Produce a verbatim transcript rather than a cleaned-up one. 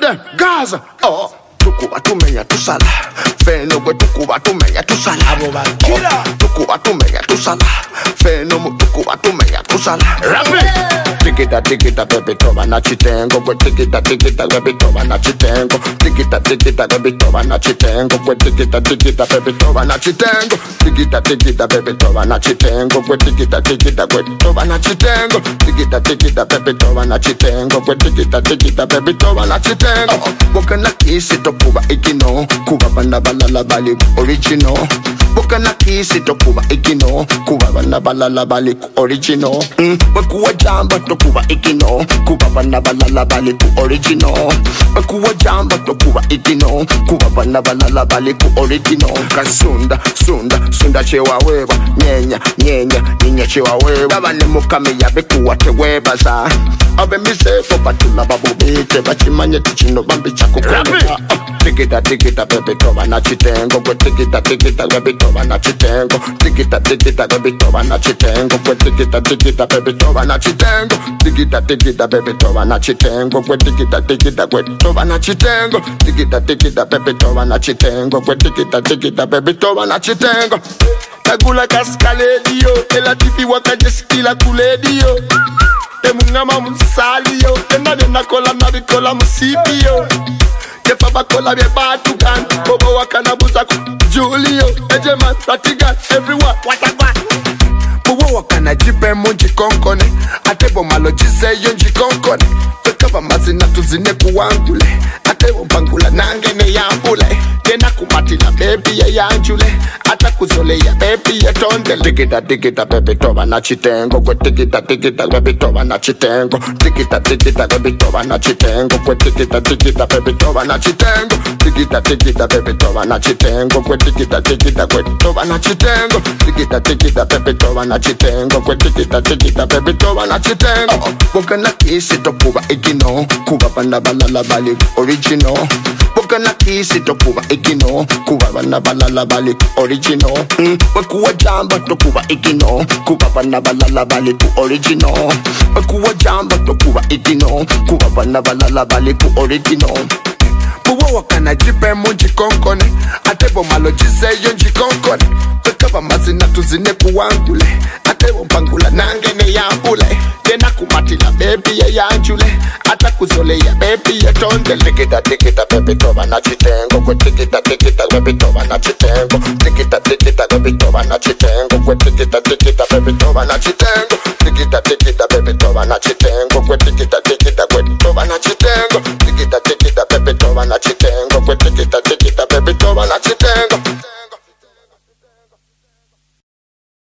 them, Gaza. Oh, tukuba tumenya tusala. Feno gwe tukuba tumenya tusala. Oh, tukuba tumenya tusala. Feno mu tukuba tumenya tusala. Rapi. Tikita tikita baby toba na chitengo. Gwe tikita tikita baby toba na chitengo. Tikita tikita baby toba na chitengo. Gwe tikita tikita baby toba na chitengo. Tikita tikita baby toba na chitengo. Gwe tikita tikita gwe toba na chitengo. Tikita tikita baby toba na chitengo. Gwe tikita tikita baby toba na chitengo. Boka na kisi to kuba ikino. Kuba bana balala bali original. Boka na kisi to kuba ikino. Kuba bana balala bali original. Wekuwa jamba to kuba ikino. Kuba bana balala bali original. Wekuwa jamba to kuba ikino. Kuba bana balala bali original. Kasunda sunda sunda chewa weba. Nyenya nyenya nyenya chewa weba. Bane mukame ya bekuwa te weba za. Abe mise fo batula babu bite. Bachimanye tichino bambi chako kwa. Tikita tikita baby toba na chitengo. Gwe tikita tikita baby toba na chitengo. Tikita tikita baby toba na chitengo. Gwe tikita tikita baby toba na chitengo. Tikita tikita baby toba na chitengo. Gwe tikita tikita gwe toba na chitengo. Tikita tikita baby toba na chitengo. Gwe tikita tikita baby toba na chitengo. Kagula kaskaledio. Ela tifi wakajesikila kuledio. Emungama musaliyo. Tena dena kola nabikola musibiyo. Yefa bakola bie batugan. Bobo wakana buzaku Julio. Ejeman ratigan everyone. Watagwa Bobo wakana jipe munji konkone. Atebo malo jise yonji konkone. Tekaba mazina tuzine kuwangule. Atebo bangula nangene yambule. Tena kumatila baby ya yanjule. Ata kuzole ya baby ya tondele. Tikita tikita baby toba na chitengo. Gwe tikita tikita baby toba na chitengo. Tikita tikita baby toba na chitengo. Gwe tikita tikita baby toba na chitengo. Tikita tikita baby toba na chitengo. Gwe tikita tikita gwe toba na chitengo. Tikita tikita baby toba na chitengo. Gwe tikita tikita baby toba na chitengo. Boka na kisi to kuba ikino. Kuba bana balala bali original. Boka na kisi to kuba ikino. Kuba bana balala bali original. Wekuwa jamba to kuba ikino. Kuba bana balala bali original. Wekuwa jamba to kuba ikino. Kuba bana balala bali original. Buwa wakana jipe munji konkone. Atebo malo jise yonji konkone. Tekaba mazina tuzine kuwangule. Atebo bangula nangene yambule. Tena kumatila baby ya yanjule. Ata kuzole ya baby ya tondele. Tikita tikita baby toba na chitengo. Gwe tikita tikita baby toba na chitengo. Tikita tikita baby toba na chitengo. Gwe tikita tikita baby toba na chitengo. Tikita tikita baby toba na chitengo. Gwe tikita tikita gwe toba na chitengo.